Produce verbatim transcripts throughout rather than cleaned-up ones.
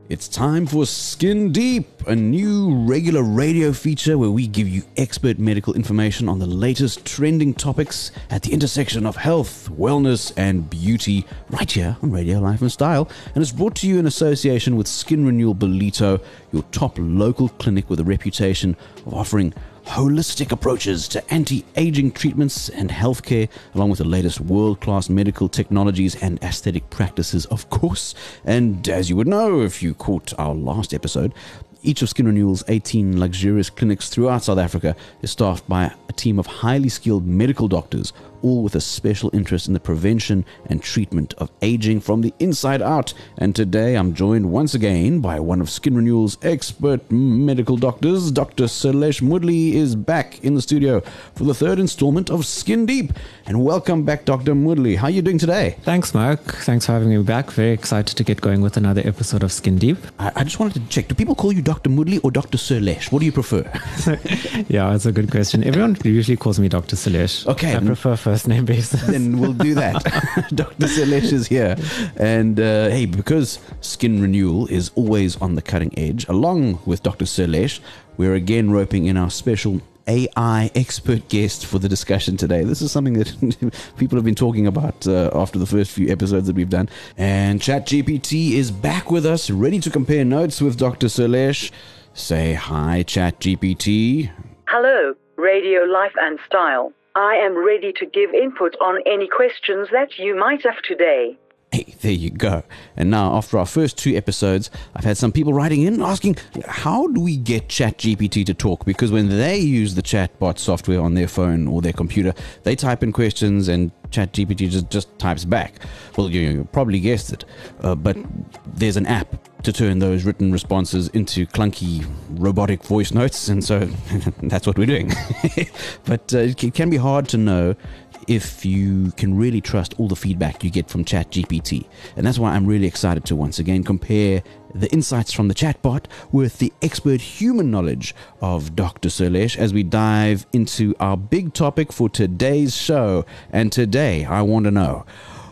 It's time for Skin Deep, a new regular radio feature where we give you expert medical information on the latest trending topics at the intersection of health, wellness, and beauty, right here on Radio Life and Style. And it's brought to you in association with Skin Renewal Ballito, your top local clinic with a reputation of offering holistic approaches to anti-aging treatments and healthcare, along with the latest world-class medical technologies and aesthetic practices, of course. And as you would know if you caught our last episode, each of Skin Renewal's eighteen luxurious clinics throughout South Africa is staffed by a team of highly skilled medical doctors, all with a special interest in the prevention and treatment of aging from the inside out. And today I'm joined once again by one of Skin Renewal's expert medical doctors. Doctor Sailesh Mudli is back in the studio for the third installment of Skin Deep. And welcome back, Doctor Mudli. How are you doing today? Thanks, Mark. Thanks for having me back. Very excited to get going with another episode of Skin Deep. I, I just wanted to check, do people call you Doctor Mudli or Doctor Sailesh? What do you prefer? Yeah, that's a good question. Everyone usually calls me Doctor Sailesh. Okay. I prefer first name basis. Then we'll do that. Doctor Sailesh is here. And uh, hey, because Skin Renewal is always on the cutting edge, along with Doctor Sailesh, we're again roping in our special A I expert guest for the discussion today. This is something that people have been talking about uh, after the first few episodes that we've done. And ChatGPT is back with us, ready to compare notes with Doctor Sailesh. Say hi, ChatGPT. Hello, Radio Life and Style. I am ready to give input on any questions that you might have today. Hey, there you go. And now, after our first two episodes, I've had some people writing in asking, how do we get ChatGPT to talk? Because when they use the chatbot software on their phone or their computer, they type in questions and ChatGPT just, just types back. Well, you, you probably guessed it, uh, but there's an app to turn those written responses into clunky robotic voice notes, and so that's what we're doing. But uh, it can be hard to know if you can really trust all the feedback you get from ChatGPT. And that's why I'm really excited to once again compare the insights from the chatbot with the expert human knowledge of Doctor Sailesh as we dive into our big topic for today's show. And today I want to know,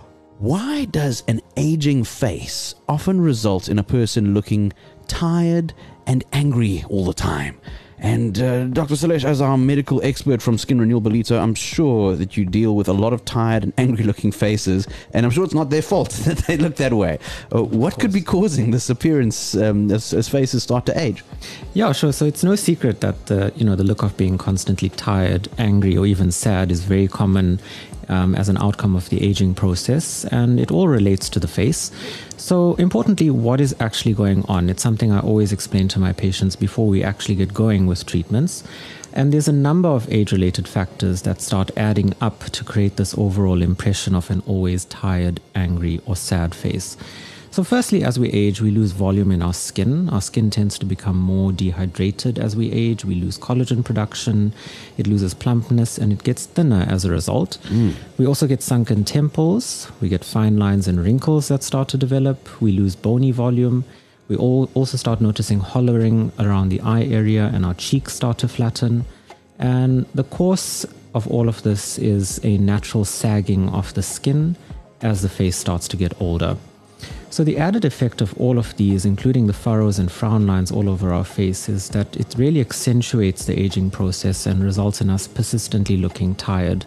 why does an aging face often result in a person looking tired and angry all the time? And uh, Doctor Sailesh, as our medical expert from Skin Renewal Ballito, I'm sure that you deal with a lot of tired and angry-looking faces, and I'm sure it's not their fault that they look that way. Uh, what could be causing this appearance um, as, as faces start to age? Yeah, sure. So it's no secret that the, you know, the look of being constantly tired, angry, or even sad is very common um, as an outcome of the aging process, and it all relates to the face. So importantly, what is actually going on? It's something I always explain to my patients before we actually get going with treatments. And there's a number of age-related factors that start adding up to create this overall impression of an always tired, angry, or sad face. So firstly, as we age, we lose volume in our skin. Our skin tends to become more dehydrated as we age. We lose collagen production, it loses plumpness, and it gets thinner as a result. Mm. We also get sunken temples. We get fine lines and wrinkles that start to develop. We lose bony volume. We all also start noticing hollowing around the eye area, and our cheeks start to flatten. And the course of all of this is a natural sagging of the skin as the face starts to get older. So the added effect of all of these, including the furrows and frown lines all over our face, is that it really accentuates the aging process and results in us persistently looking tired.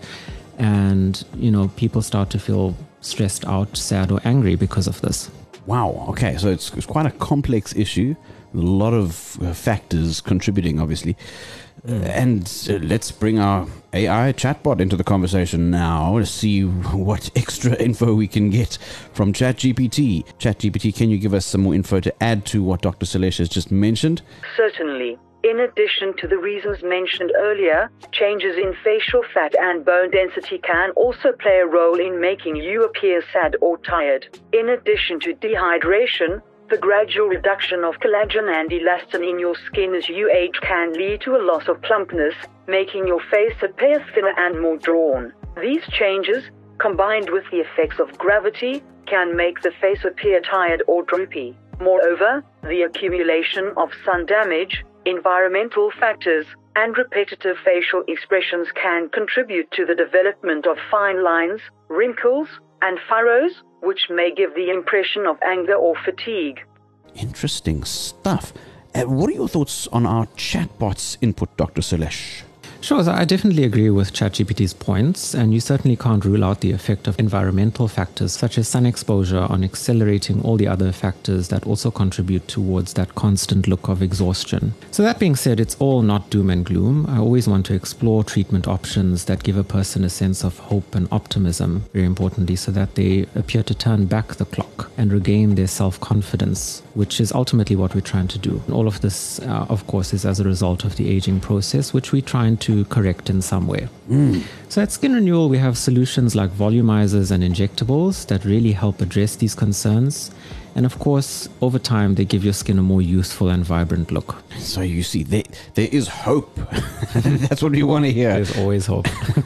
And, you know, people start to feel stressed out, sad, or angry because of this. Wow. Okay. So it's, it's quite a complex issue. A lot of uh, factors contributing, obviously. Uh, and uh, let's bring our A I chatbot into the conversation now to see what extra info we can get from ChatGPT. ChatGPT, can you give us some more info to add to what Doctor Sailesh has just mentioned? Certainly. In addition to the reasons mentioned earlier, changes in facial fat and bone density can also play a role in making you appear sad or tired. In addition to dehydration, the gradual reduction of collagen and elastin in your skin as you age can lead to a loss of plumpness, making your face appear thinner and more drawn. These changes, combined with the effects of gravity, can make the face appear tired or droopy. Moreover, the accumulation of sun damage, environmental factors, and repetitive facial expressions can contribute to the development of fine lines, wrinkles, and furrows, which may give the impression of anger or fatigue. Interesting stuff. Uh, what are your thoughts on our chatbot's input, Doctor Selesh? Sure, so I definitely agree with ChatGPT's points, and you certainly can't rule out the effect of environmental factors such as sun exposure on accelerating all the other factors that also contribute towards that constant look of exhaustion. So that being said, it's all not doom and gloom. I always want to explore treatment options that give a person a sense of hope and optimism, very importantly, so that they appear to turn back the clock and regain their self-confidence, which is ultimately what we're trying to do. And all of this, uh, of course, is as a result of the aging process, which we're trying to correct in some way. Mm. So at Skin Renewal, we have solutions like volumizers and injectables that really help address these concerns. And of course, over time, they give your skin a more youthful and vibrant look. So you see, there, there is hope. That's what we want to hear. There's always hope.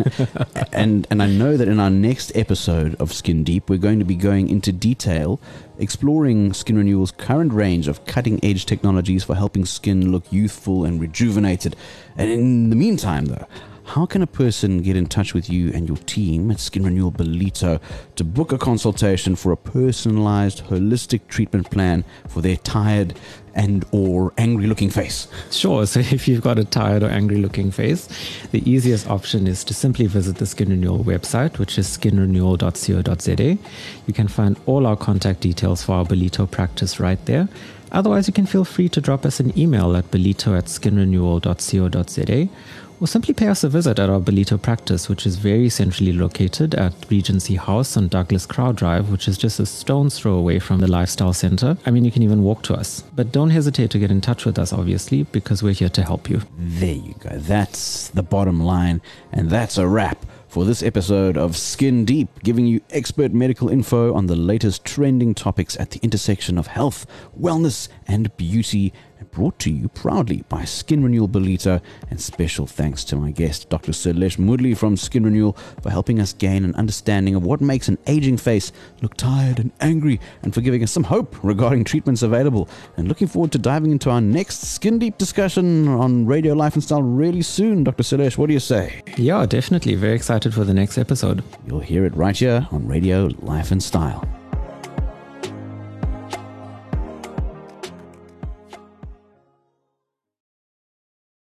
and and I know that in our next episode of Skin Deep, we're going to be going into detail, exploring Skin Renewal's current range of cutting-edge technologies for helping skin look youthful and rejuvenated. And in the meantime, though, how can a person get in touch with you and your team at Skin Renewal Ballito to book a consultation for a personalized, holistic treatment plan for their tired and or angry looking face? Sure. So if you've got a tired or angry looking face, the easiest option is to simply visit the Skin Renewal website, which is skin renewal dot co dot za. You can find all our contact details for our Ballito practice right there. Otherwise, you can feel free to drop us an email at ballito at skin renewal dot co dot za. Or simply pay us a visit at our Ballito practice, which is very centrally located at Regency House on Douglas Crow Drive, which is just a stone's throw away from the Lifestyle Center. I mean, you can even walk to us. But don't hesitate to get in touch with us, obviously, because we're here to help you. There you go. That's the bottom line. And that's a wrap for this episode of Skin Deep, giving you expert medical info on the latest trending topics at the intersection of health, wellness, and beauty. Brought to you proudly by Skin Renewal Ballito, and special thanks to my guest, Doctor Selesh Moodley from Skin Renewal, for helping us gain an understanding of what makes an aging face look tired and angry, and for giving us some hope regarding treatments available. And looking forward to diving into our next Skin Deep discussion on Radio Life and Style really soon. Doctor Selesh, what do you say? Yeah, definitely. Very excited for the next episode. You'll hear it right here on Radio Life and Style.